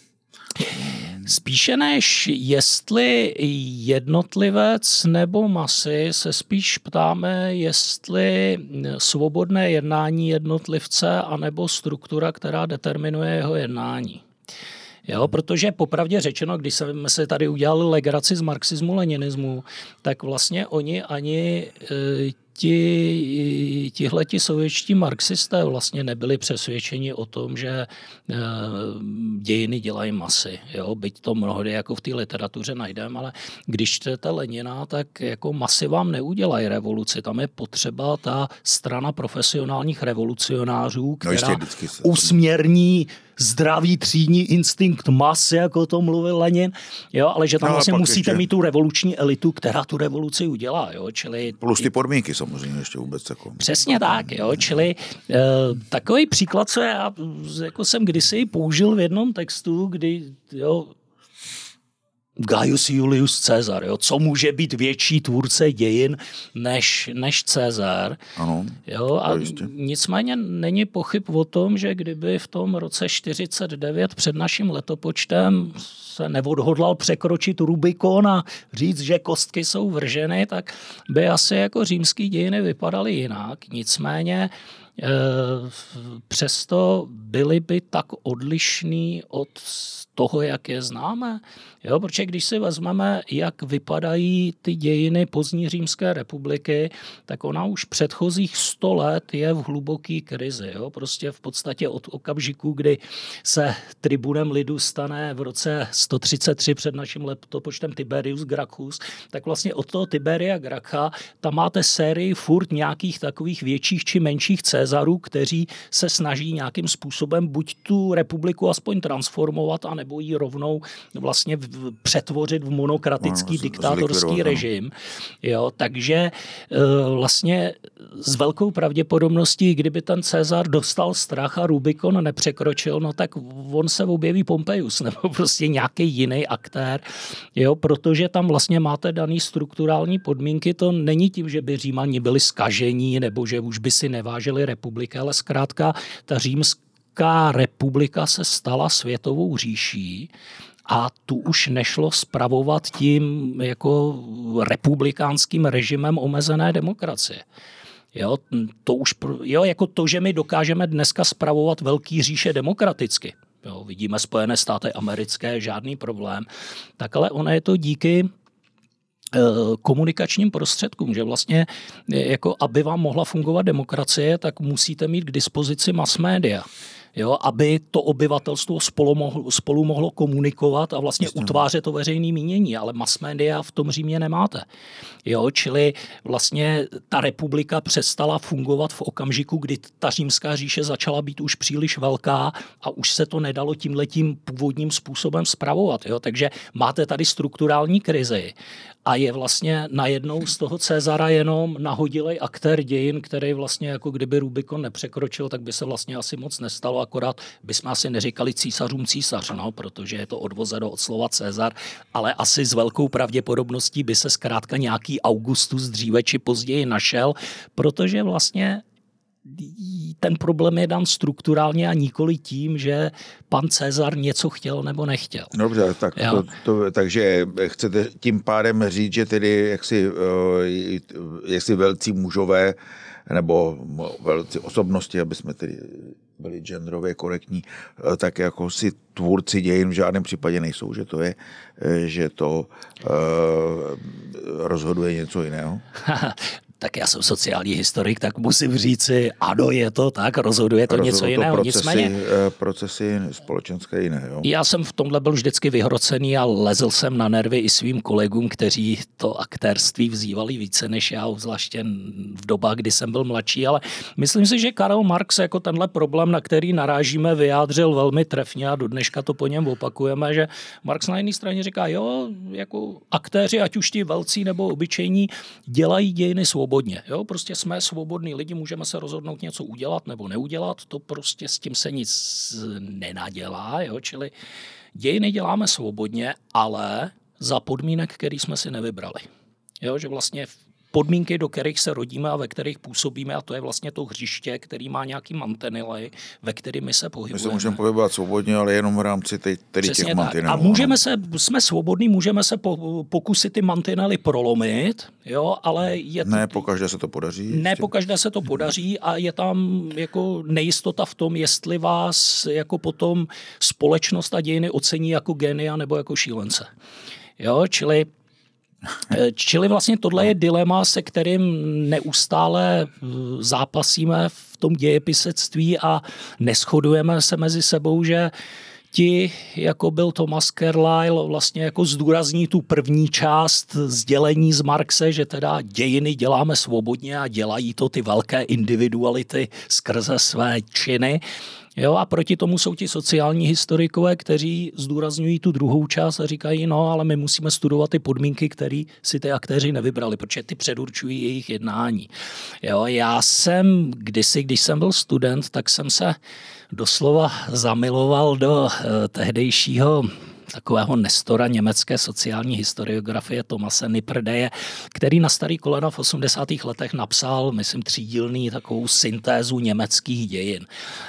Spíše než jestli jednotlivec nebo masy, se spíš ptáme, jestli svobodné jednání jednotlivce anebo struktura, která determinuje jeho jednání. Jo, protože popravdě řečeno, když jsme se tady udělali legraci z marxismu, leninismu, tak vlastně oni ani e, ti, tihleti sovětští marxisté vlastně nebyli přesvědčeni o tom, že e, dějiny dělají masy. Jo, byť to mnohdy jako v té literatuře najdeme, ale když čtete Lenina, tak jako masy vám neudělají revoluci. Tam je potřeba ta strana profesionálních revolucionářů, která no usměrní zdravý třídní instinkt mas, jako to mluvil Lenin, jo, ale že tam no, vlastně musíte ještě... mít tu revoluční elitu, která tu revoluci udělá. Jo, čili... Plus ty podmínky samozřejmě ještě vůbec. Jako... Přesně tak, jo, čili uh, takový příklad, co já jako jsem kdysi použil v jednom textu, kdy jo, Gaius Julius Caesar, jo? Co může být větší tvůrce dějin než, než Caesar. Ano, jo? A nicméně není pochyb o tom, že kdyby v tom roce čtyřicet devět před naším letopočtem se neodhodlal překročit Rubikon a říct, že kostky jsou vrženy, tak by asi jako římský dějiny vypadaly jinak. Nicméně e, přesto byly by tak odlišný od toho, jak je známe. Jo, protože když si vezmeme, jak vypadají ty dějiny pozdní Římské republiky, tak ona už předchozích sto let je v hluboké krizi. Jo. Prostě v podstatě od okamžiku, kdy se tribunem lidu stane v roce sto třicet tři před naším letopočtem Tiberius Gracchus, tak vlastně od toho Tiberia Graccha tam máte sérii furt nějakých takových větších či menších Cezarů, kteří se snaží nějakým způsobem buď tu republiku aspoň transformovat, anebo ji rovnou vlastně přetvořit v monokratický no, diktátorský režim. Jo, takže vlastně s velkou pravděpodobností, kdyby ten Cezar dostal strach a Rubikon nepřekročil, no tak on se objeví Pompejus nebo prostě nějaký jiný aktér, jo, protože tam vlastně máte daný strukturální podmínky. To není tím, že by Římani byli zkažení nebo že už by si nevážili republiky, ale zkrátka ta římská republika se stala světovou říší a tu už nešlo spravovat tím jako republikánským režimem omezené demokracie. Jo, to už, jo, jako to, že my dokážeme dneska spravovat velký říše demokraticky. Jo, vidíme Spojené státy americké, žádný problém. Tak ale ono je to díky komunikačním prostředkům, že vlastně jako aby vám mohla fungovat demokracie, tak musíte mít k dispozici mass media. Jo, aby to obyvatelstvo spolu mohlo, spolu mohlo komunikovat a vlastně Jasně. utvářet to veřejné mínění, ale mass media v tom Římě nemáte. Jo, čili vlastně ta republika přestala fungovat v okamžiku, kdy ta římská říše začala být už příliš velká a už se to nedalo tímhletím původním způsobem spravovat. Jo, takže máte tady strukturální krizi a je vlastně najednou z toho Cezara jenom nahodilej aktér dějin, který vlastně jako kdyby Rubikon nepřekročil, tak by se vlastně asi moc nestalo, akorát bychom asi neříkali císařům císař, no, protože je to odvozeno od slova Cezar, ale asi s velkou pravděpodobností by se zkrátka nějaký Augustus dříve či později našel, protože vlastně ten problém je dan strukturálně a nikoli tím, že pan Cezar něco chtěl nebo nechtěl. Dobře, tak to, to, takže chcete tím pádem říct, že tedy jaksi, jaksi velcí mužové nebo velcí osobnosti, aby jsme tedy byli genderově korektní, tak jako si tvůrci dějin v žádném případě nejsou, že to je, že to uh, rozhoduje něco jiného? Tak já jsem sociální historik, tak musím říci, ano, je to tak, rozhoduje to rozhoduje něco to jiného. Procesy, Nicméně, procesy společenské jiné. Jo? Já jsem v tomhle byl vždycky vyhrocený a lezl jsem na nervy i svým kolegům, kteří to aktérství vzývali více než já, zvláště v dobách, kdy jsem byl mladší, ale myslím si, že Karel Marx jako tenhle problém, na který narážíme, vyjádřil velmi trefně a do dneška to po něm opakujeme, že Marx na jedné straně říká, jo, jako aktéři, ať už ti velcí nebo obyčejní, dělají dějiny svobodně. Jo? Prostě jsme svobodní lidi, můžeme se rozhodnout něco udělat nebo neudělat, to prostě s tím se nic nenadělá, jo? Čili dějiny děláme svobodně, ale za podmínek, který jsme si nevybrali. Jo? Že vlastně podmínky, do kterých se rodíme a ve kterých působíme, a to je vlastně to hřiště, který má nějaký mantinely, ve kterým my se pohybujeme. My se můžeme pohybovat svobodně, ale jenom v rámci těch, těch mantinelů. A můžeme se, jsme svobodní, můžeme se po, pokusit ty mantinely prolomit, jo, ale je to, ne pokaždé se to podaří. Ne pokaždé se to podaří a je tam jako nejistota v tom, jestli vás jako potom společnost a dějiny ocení jako génia nebo jako šílence. Jo, čili Čili vlastně tohle je dilema, se kterým neustále zápasíme v tom dějepisectví a neshodujeme se mezi sebou, že ti, jako byl Thomas Carlyle, vlastně jako zdůrazní tu první část sdělení z Marxe, že teda dějiny děláme svobodně a dělají to ty velké individuality skrze své činy. Jo, a proti tomu jsou ti sociální historikové, kteří zdůrazňují tu druhou část a říkají, no, ale my musíme studovat ty podmínky, které si ty aktéři nevybrali, protože ty předurčují jejich jednání. Jo, já jsem kdysi, když jsem byl student, tak jsem se doslova zamiloval do uh, tehdejšího takového nestora německé sociální historiografie Thomase Nipperdeje, který na starý kolena v osmdesátých letech napsal, myslím, třídílný takovou syntézu německých dějin.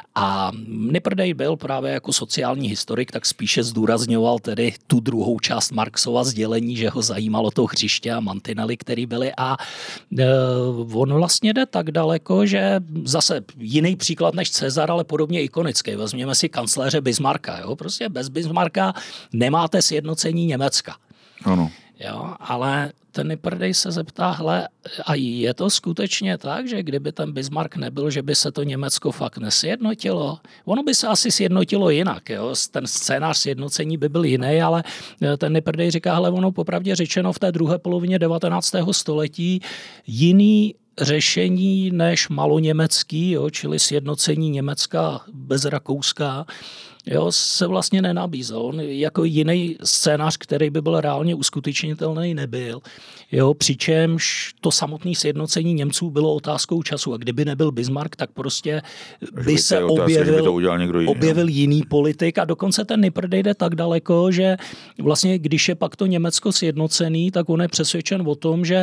A Nipperdej byl právě jako sociální historik, tak spíše zdůrazňoval tedy tu druhou část Marxova sdělení, že ho zajímalo to hřiště a mantinely, které byly. A e, on vlastně jde tak daleko, že zase jiný příklad než Cezar, ale podobně ikonický. Vezměme si kancléře Bismarcka. Jo? Prostě bez Bismarcka nemáte sjednocení Německa. Ano. Jo, ale ten Nipperdej se zeptá, hele, a je to skutečně tak, že kdyby ten Bismarck nebyl, že by se to Německo fakt nesjednotilo? Ono by se asi sjednotilo jinak, jo? Ten scénář sjednocení by byl jiný, ale ten Nipperdej říká, hele, ono popravdě řečeno v té druhé polovině devatenáctého století jiný řešení než maloněmecký, jo, čili sjednocení Německa bez Rakouska, jo, se vlastně nenabízel. On jako jiný scénář, který by byl reálně uskutečnitelný, nebyl. Jo, přičemž to samotné sjednocení Němců bylo otázkou času. A kdyby nebyl Bismarck, tak prostě by se otázka, objevil, by to udělal někdo jiný, objevil jiný politik. A dokonce ten Nipperdej jde tak daleko, že vlastně když je pak to Německo sjednocený, tak on je přesvědčen o tom, že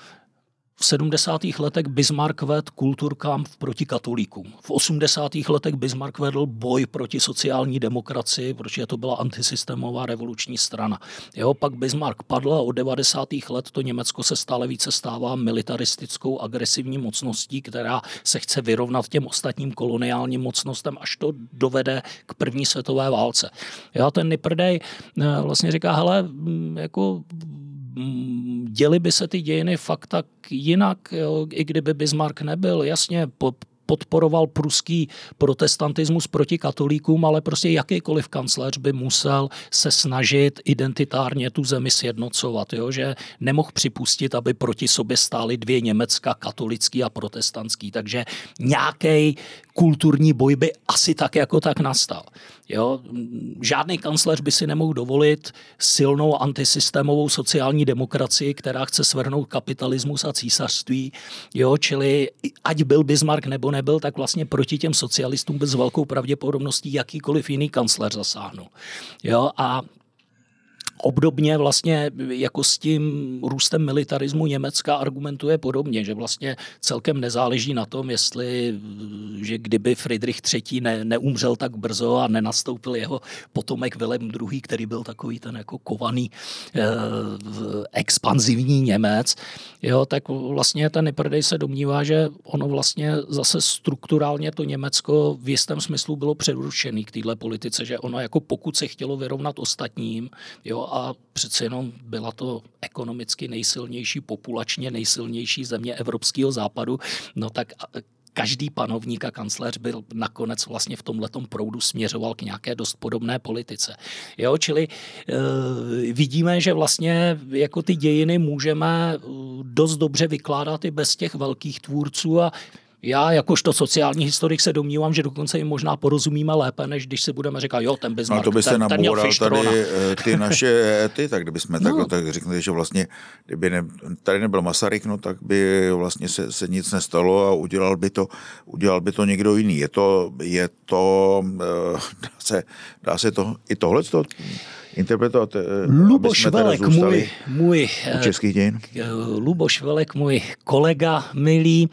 v sedmdesátých letech Bismarck vedl Kulturkampf proti katolíkům. V osmdesátých letech Bismarck vedl boj proti sociální demokracii, protože to byla antisystémová revoluční strana. Jeho pak Bismarck padl a od devadesátých let to Německo se stále více stává militaristickou agresivní mocností, která se chce vyrovnat těm ostatním koloniálním mocnostem, až to dovede k první světové válce. Já ten Nipperdej vlastně říká, hele, jako děly by se ty dějiny fakt tak jinak, jo, i kdyby Bismarck nebyl. Jasně, po, podporoval pruský protestantismus proti katolíkům, ale prostě jakýkoliv kancléř by musel se snažit identitárně tu zemi sjednocovat, jo? Že nemohl připustit, aby proti sobě stály dvě Německa, katolický a protestantský, takže nějaký kulturní boj by asi tak jako tak nastal. Jo? Žádný kancléř by si nemohl dovolit silnou antisystémovou sociální demokracii, která chce svrhnout kapitalismus a císařství. Jo? Čili ať byl Bismarck nebo nebyl, tak vlastně proti těm socialistům bez velkou pravděpodobností jakýkoliv jiný kancléř zasáhnul. Jo? A Obdobně vlastně jako s tím růstem militarismu Německa argumentuje podobně, že vlastně celkem nezáleží na tom, jestli, že kdyby Friedrich třetí. Ne, neumřel tak brzo a nenastoupil jeho potomek Vilém druhý., který byl takový ten jako kovaný eh, expanzivní Němec, jo, tak vlastně ten Nipperdej se domnívá, že ono vlastně zase strukturálně to Německo v jistém smyslu bylo předurčený k téhle politice, že ono jako pokud se chtělo vyrovnat ostatním, jo, a přece jenom byla to ekonomicky nejsilnější, populačně nejsilnější země evropského západu, no tak každý panovník a kancléř byl nakonec vlastně v tomhletom proudu směřoval k nějaké dost podobné politice. Jo, čili e, vidíme, že vlastně jako ty dějiny můžeme dost dobře vykládat i bez těch velkých tvůrců a já jakožto sociální historik se domnívám, že dokonce jim možná porozumíme lépe, než když si budeme říkat, jo, ten Bismarck, no to byste ten, ten měl naboural tady ty naše éty, tak kdybychom no. tak, tak řekli, že vlastně, kdyby ne, tady nebyl Masaryk, no tak by vlastně se, se nic nestalo a udělal by to, udělal by to někdo jiný. Je to, je to dá se, dá se to, i tohle to interpretovat, Luboš Velek, můj, můj českých dějin. Luboš Velek, můj kolega milý,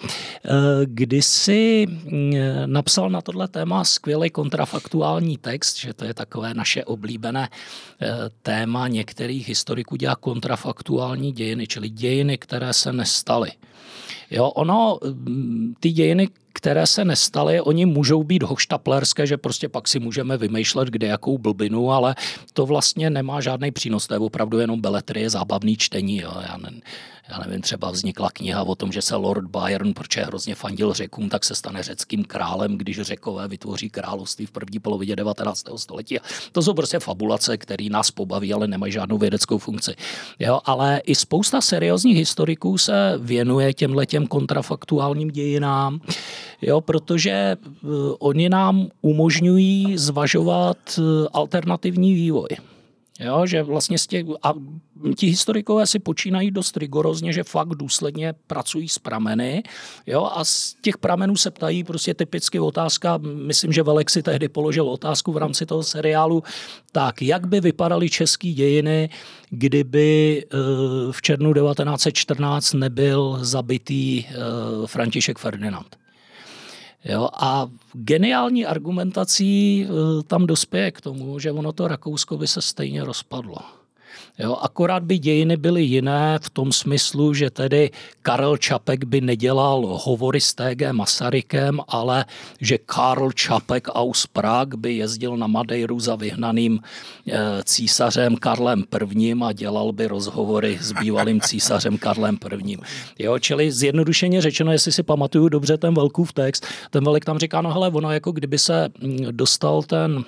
kdysi napsal na tohle téma skvělý kontrafaktuální text, že to je takové naše oblíbené téma některých historiků dělá kontrafaktuální dějiny, čili dějiny, které se nestaly. Jo, ono, ty dějiny, které se nestaly, oni můžou být hoštaplerské, že prostě pak si můžeme vymýšlet kde jakou blbinu, ale to vlastně nemá žádný přínos, to je opravdu jenom beletrie, zábavný čtení. Jo. Já, ne, já nevím, třeba vznikla kniha o tom, že se Lord Byron, protože hrozně fandil Řekům, tak se stane řeckým králem, když Řekové vytvoří království v první polovině devatenáctého století. To jsou prostě fabulace, které nás pobaví, ale nemají žádnou vědeckou funkci. Jo, ale i spousta seriózních historiků se věnuje těmhletěm kontrafaktuálním dějinám, jo, protože oni nám umožňují zvažovat alternativní vývoj. Jo, že vlastně z těch, a ti historikové si počínají dost rigorozně, že fakt důsledně pracují s prameny, jo, a z těch pramenů se ptají prostě typicky otázka, myslím, že Velek si tehdy položil otázku v rámci toho seriálu, tak jak by vypadaly české dějiny, kdyby v červnu devatenáct set čtrnáct nebyl zabitý František Ferdinand. Jo, a geniální argumentací tam dospěje k tomu, že ono to Rakousko by se stejně rozpadlo. Jo, akorát by dějiny byly jiné v tom smyslu, že tedy Karel Čapek by nedělal hovory s T G Masarykem, ale že Karl Čapek aus Prag by jezdil na Madeiru za vyhnaným císařem Karlem prvním a dělal by rozhovory s bývalým císařem Karlem prvním. Jo, čili zjednodušeně řečeno, jestli si pamatuju dobře ten Velkův text, ten Velek tam říká, no hele, ono jako kdyby se dostal ten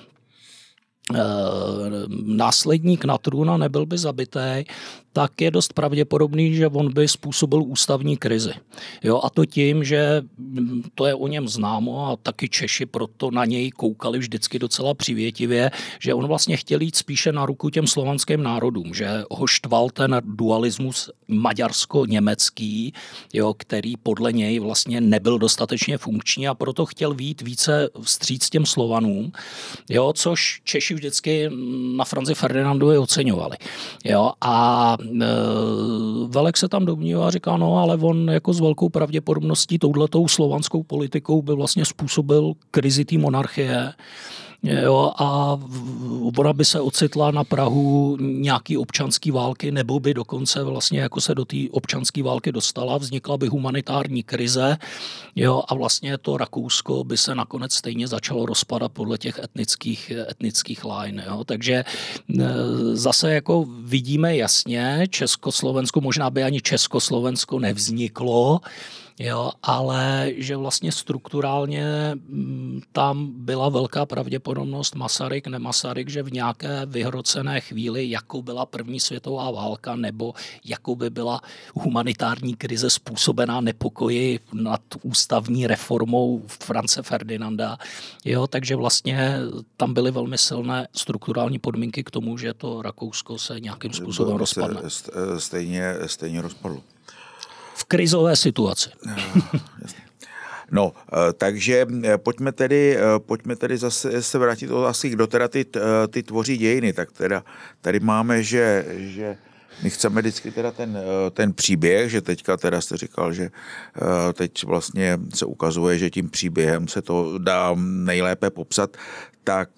následník na trůn a nebyl by zabitý, tak je dost pravděpodobný, že on by způsobil ústavní krizi. Jo, a to tím, že to je o něm známo a taky Češi proto na něj koukali vždycky docela přivětivě, že on vlastně chtěl jít spíše na ruku těm slovanským národům, že ho štval ten dualismus maďarsko-německý, jo, který podle něj vlastně nebyl dostatečně funkční a proto chtěl vyjít více vstříc těm Slovanům, jo, což Češi vždycky na Franzi Ferdinandovi oceňovali. Jo, a Velek se tam domnívá a říká, no ale on jako s velkou pravděpodobností touhletou slovanskou politikou by vlastně způsobil krizi té monarchie. Jo, a ona by se ocitla na prahu nějaký občanský války, nebo by dokonce vlastně jako se do té občanské války dostala, vznikla by humanitární krize, jo, a vlastně to Rakousko by se nakonec stejně začalo rozpadat podle těch etnických, etnických line. Jo. Takže zase jako vidíme jasně, Československo, možná by ani Československo nevzniklo, jo, ale že vlastně strukturálně tam byla velká pravděpodobnost Masaryk, ne Masaryk, že v nějaké vyhrocené chvíli, jakou byla první světová válka nebo jakou by byla humanitární krize způsobená nepokoji nad ústavní reformou France Ferdinanda. Jo, takže vlastně tam byly velmi silné strukturální podmínky k tomu, že to Rakousko se nějakým způsobem rozpadne. Stejně, stejně rozpadlo. V krizové situaci. No, takže pojďme tedy, pojďme tedy zase se vrátit o asi, kdo teda ty, ty tvoří dějiny. Tak teda tady máme, že, že my chceme vždycky teda ten, ten příběh, že teďka teda jste říkal, že teď vlastně se ukazuje, že tím příběhem se to dá nejlépe popsat, tak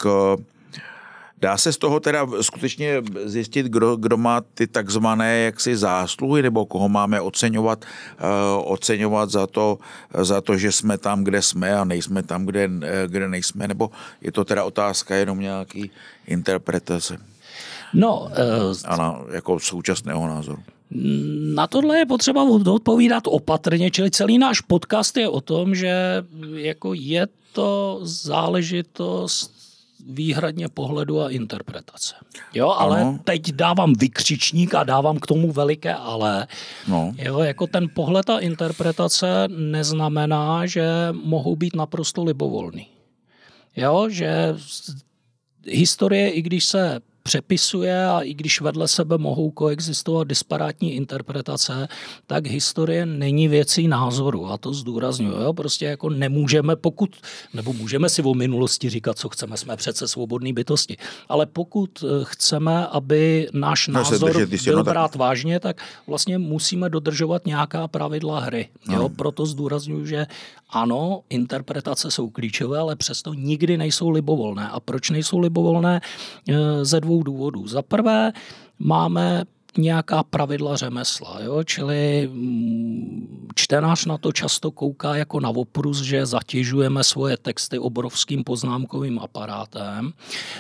dá se z toho teda skutečně zjistit, kdo, kdo má ty takzvané jaksi zásluhy, nebo koho máme oceňovat, uh, oceňovat za to, za to, že jsme tam, kde jsme a nejsme tam, kde, kde nejsme, nebo je to teda otázka jenom nějaký interpretace? No, uh, a na, jako současného názoru. Na tohle je potřeba odpovídat opatrně, čili celý náš podcast je o tom, že jako je to záležitost výhradně pohledu a interpretace. Jo, ale ano. Teď dávám vykřičník a dávám k tomu veliké ale. No. Jo, jako ten pohled a interpretace neznamená, že mohou být naprosto libovolný. Jo, že historie, i když se přepisuje a i když vedle sebe mohou koexistovat disparátní interpretace, tak historie není věcí názoru a to zdůrazňuji. Jo? Prostě jako nemůžeme, pokud, nebo můžeme si o minulosti říkat, co chceme, jsme přece svobodný bytosti, ale pokud chceme, aby náš no, názor byl brát tak vážně, tak vlastně musíme dodržovat nějaká pravidla hry. Jo? No. Proto zdůrazňuji, že ano, interpretace jsou klíčové, ale přesto nikdy nejsou libovolné. A proč nejsou libovolné? Ze dvou důvodů. Za prvé máme nějaká pravidla řemesla, jo? Čili čtenář na to často kouká jako na oprus, že zatěžujeme svoje texty obrovským poznámkovým aparátem,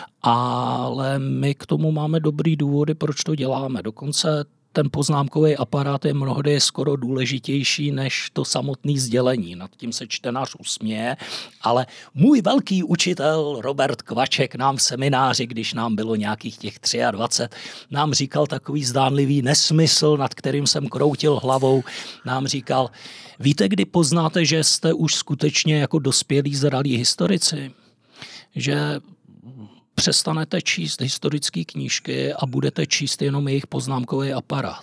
ale my k tomu máme dobrý důvody, proč to děláme. Dokonce ten poznámkový aparát je mnohdy skoro důležitější než to samotné sdělení. Nad tím se čtenář usměje, ale můj velký učitel Robert Kvaček nám v semináři, když nám bylo nějakých těch dvacet tři, nám říkal takový zdánlivý nesmysl, nad kterým jsem kroutil hlavou. Nám říkal, víte, kdy poznáte, že jste už skutečně jako dospělí zralí historici? Že přestanete číst historické knížky a budete číst jenom jejich poznámkový aparát.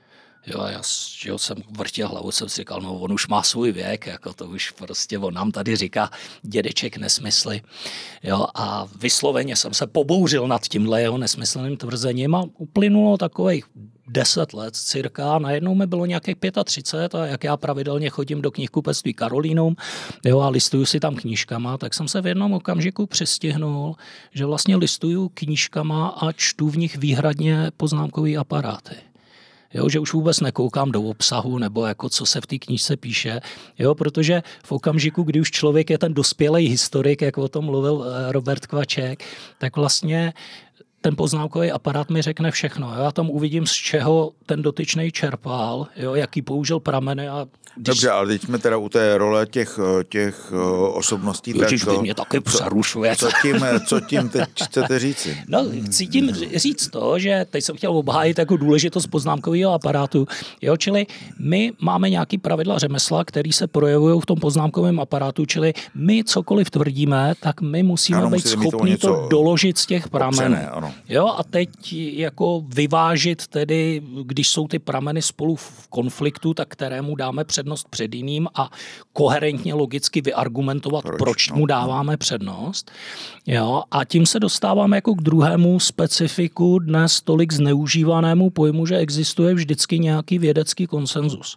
Jo, já jo, jsem vrtěl hlavu, jsem si říkal, no on už má svůj věk, jako to už prostě on nám tady říká dědeček nesmysly. Jo, a vysloveně jsem se pobouřil nad tímhle jeho nesmyslným tvrzením a uplynulo takových deset let cirka, najednou mi bylo nějakých třicet pět a jak já pravidelně chodím do knihkupectví Karolínum, jo, a listuju si tam knížkama, tak jsem se v jednom okamžiku přistihnul, že vlastně listuju knížkama a čtu v nich výhradně poznámkový aparáty. Jo, že už vůbec nekoukám do obsahu nebo jako co se v té knížce píše, jo, protože v okamžiku, kdy už člověk je ten dospělý historik, jak o tom mluvil Robert Kvaček, tak vlastně ten poznámkový aparát mi řekne všechno. Já tam uvidím, z čeho ten dotyčnej čerpal, jo, jaký použil prameny. A když... Dobře, ale teď jsme teda u té role těch, těch osobností. Ježiš, tak, vy mě taky přerušujete. Co tím, co tím teď chcete říci? No, chci tím říct to, že teď jsem chtěl obhájit jako důležitost poznámkového aparátu. Jo, čili my máme nějaký pravidla řemesla, který se projevují v tom poznámkovém aparátu, čili my cokoliv tvrdíme, tak my musíme ano, být schopni to, to doložit z těch pramenů. Jo, a teď jako vyvážit tedy, když jsou ty prameny spolu v konfliktu, tak kterému dáme přednost před jiným a koherentně logicky vyargumentovat, proč, proč mu dáváme přednost. Jo, a tím se dostáváme jako k druhému specifiku dnes tolik zneužívanému pojmu, že existuje vždycky nějaký vědecký konsenzus.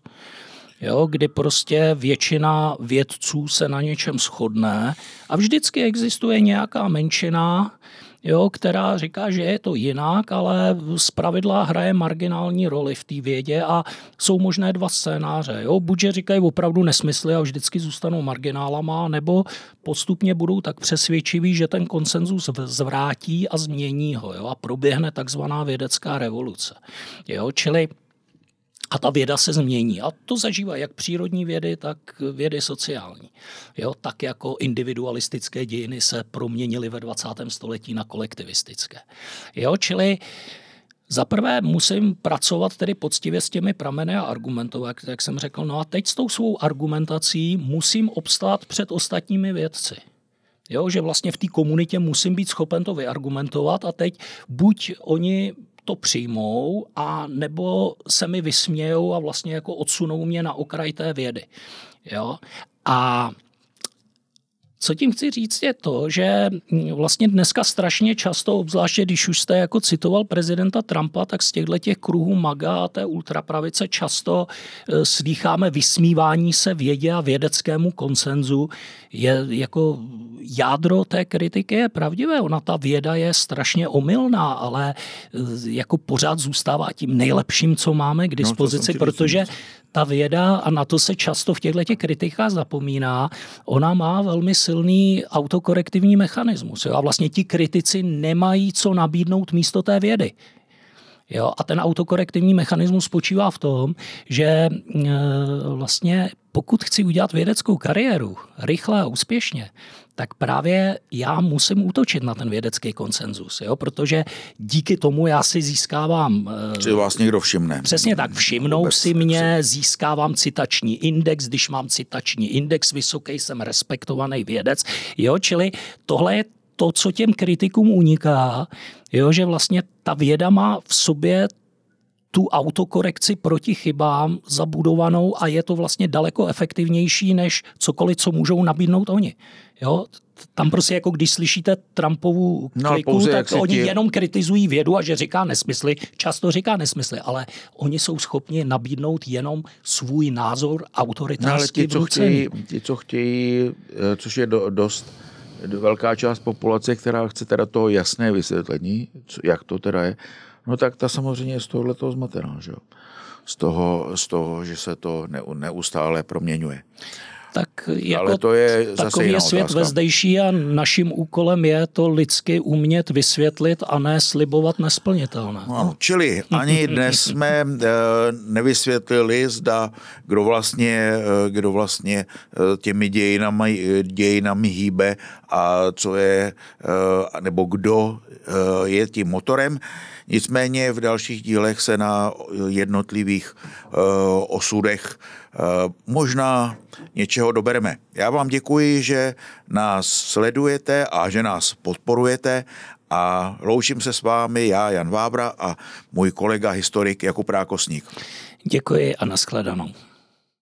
Jo, kdy prostě většina vědců se na něčem shodne a vždycky existuje nějaká menšina, jo, která říká, že je to jinak, ale zpravidla hraje marginální roli v té vědě a jsou možné dva scénáře. Jo. Buď že říkají opravdu nesmysly a vždycky zůstanou marginálama, nebo postupně budou tak přesvědčiví, že ten konsenzus zvrátí a změní ho, jo, a proběhne takzvaná vědecká revoluce. Jo, čili a ta věda se změní. A to zažívá jak přírodní vědy, tak vědy sociální. Jo, tak jako individualistické dějiny se proměnily ve dvacátém století na kolektivistické. Jo, čili za prvé musím pracovat tedy poctivě s těmi prameny a argumentovat, jak jsem řekl. No a teď s tou svou argumentací musím obstát před ostatními vědci. Jo, že vlastně v té komunitě musím být schopen to vyargumentovat a teď buď oni to přijmou, a nebo se mi vysmějou a vlastně jako odsunou mě na okraj té vědy. Jo? A co tím chci říct je to, že vlastně dneska strašně často, obzvláště když už jste jako citoval prezidenta Trumpa, tak z těchto těch kruhů MAGA a té ultrapravice často slýcháme vysmívání se vědě a vědeckému konsenzu. Je jako jádro té kritiky je pravdivé. Ona ta věda je strašně omylná, ale jako pořád zůstává tím nejlepším, co máme k dispozici, no, protože ta věda, a na to se často v těchto těch kritikách zapomíná, ona má velmi silný autokorektivní mechanismus. Jo? A vlastně ti kritici nemají co nabídnout místo té vědy. Jo? A ten autokorektivní mechanismus spočívá v tom, že e, vlastně pokud chci udělat vědeckou kariéru rychle a úspěšně, tak právě já musím útočit na ten vědecký konsenzus, jo? Protože díky tomu já si získávám... Si vás někdo všimne. Přesně tak, všimnou Vůbec, si mě, získávám citační index, když mám citační index vysoký, jsem respektovaný vědec, jo? Čili tohle je to, co těm kritikům uniká, jo? Že vlastně ta věda má v sobě tu autokorekci proti chybám zabudovanou a je to vlastně daleko efektivnější než cokoliv, co můžou nabídnout oni. Jo? Tam prostě jako když slyšíte Trumpovu kliku, no, tak oni ti... jenom kritizují vědu a že říká nesmysly, často říká nesmysly, ale oni jsou schopni nabídnout jenom svůj názor autoritářsky no, vnucený. Ti, co chtějí, což je do, dost velká část populace, která chce teda toho jasné vysvětlení, jak to teda je, no tak ta samozřejmě je z tohohle toho zmatená, že jo? Z toho, z toho, že se to neustále proměňuje. Tak jako ale to je zase takový je svět otázka. Vezdejší a naším úkolem je to lidsky umět vysvětlit a ne slibovat nesplnitelné. No, čili ani dnes jsme nevysvětlili, zda kdo vlastně, kdo vlastně těmi dějinami, dějinami hýbe a co je, nebo kdo je tím motorem. Nicméně v dalších dílech se na jednotlivých osudech možná něčeho dobereme. Já vám děkuji, že nás sledujete a že nás podporujete a loučím se s vámi já, Jan Vábra, a můj kolega historik Jakub Rákosník. Děkuji a nashledanou.